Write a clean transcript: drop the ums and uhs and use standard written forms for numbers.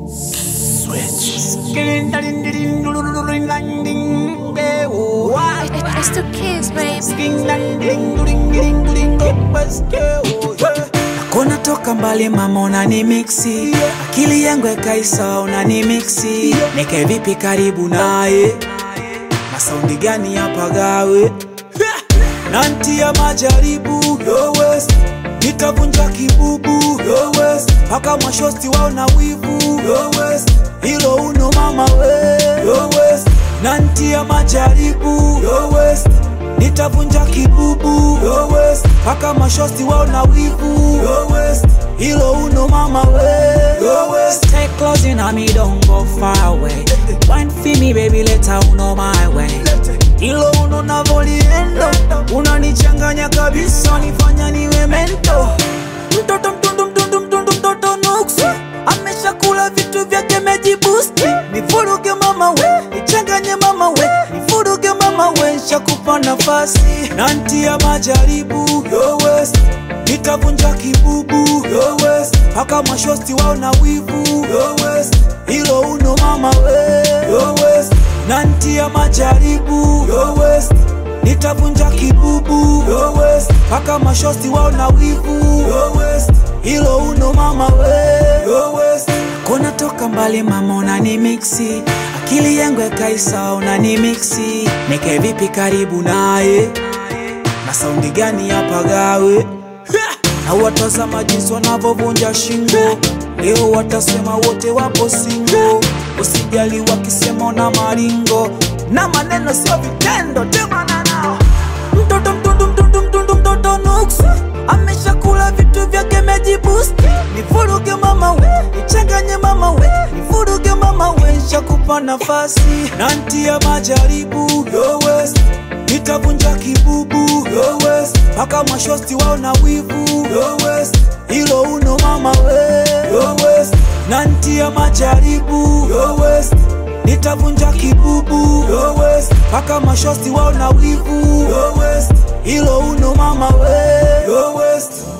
It's the kids, baby. Kona toka mbali mama unanimixi, akili yangu ekaisa unanimixi. Nike vipi karibu naye, na saundi gani hapa gawe? Nanti ya majaribu, yo west, nitavunja kibubu, yo west. Paka mashosti wao na wivu, yo west, hilo uno mama we, yo west. Nanti ya majaribu, yo west, nitavunja kibubu, yo west. Paka mashosti wao na wivu, yo west, hilo uno mama we, yo west. Stay close in on me, don't go far away. Wine for me baby, later uno my way. Hilo uno na voliendo, unanichanganya kabisa, nifanya niwe mento. Mtoto mtoto nuksi, amesha kula vitu vyake mejibusti. Nifuruge mama we, nichanganye mama we, nifuruge mama we, shakupa nafasi. Nanti ya majaribu, yo west, nitavunja kibubu, yo west. Paka mashosti wao na wivu, yo west, hilo uno mama we, yo west. Nanti ya majaribu, yo west, nitavunja kibubu, yo west. Paka mashosti wao na wivu, yo west, hilo uno mama we, yo west. Kona toka mbali mama unanimixi, akili yangu ekaisa unanimixi. Nike vipi karibu naye, na saundi gani hapa gawe? Na watazama jinsi wanavovunja shingo, leo watasema wote wapo singo. Usijali wakisema na maringo, na maneno sio vitendo, temana nao. Mtoto nuksi, amesha kula vitu vyake mejibusti. Nifuruge mama we, nichanganye mama we, nifuruge mama we, shakupa nafasi. Nanti ya majaribu, yo west, nitavunja kibubu, yo west. Paka mashosti wao na wivu, yo west, hilo uno mama we, yo west. Nanti ya majaribu, yo west, nitavunja kibubu, yo west. Paka mashosti wao na wivu, yo west, hilo uno mama we, yo west.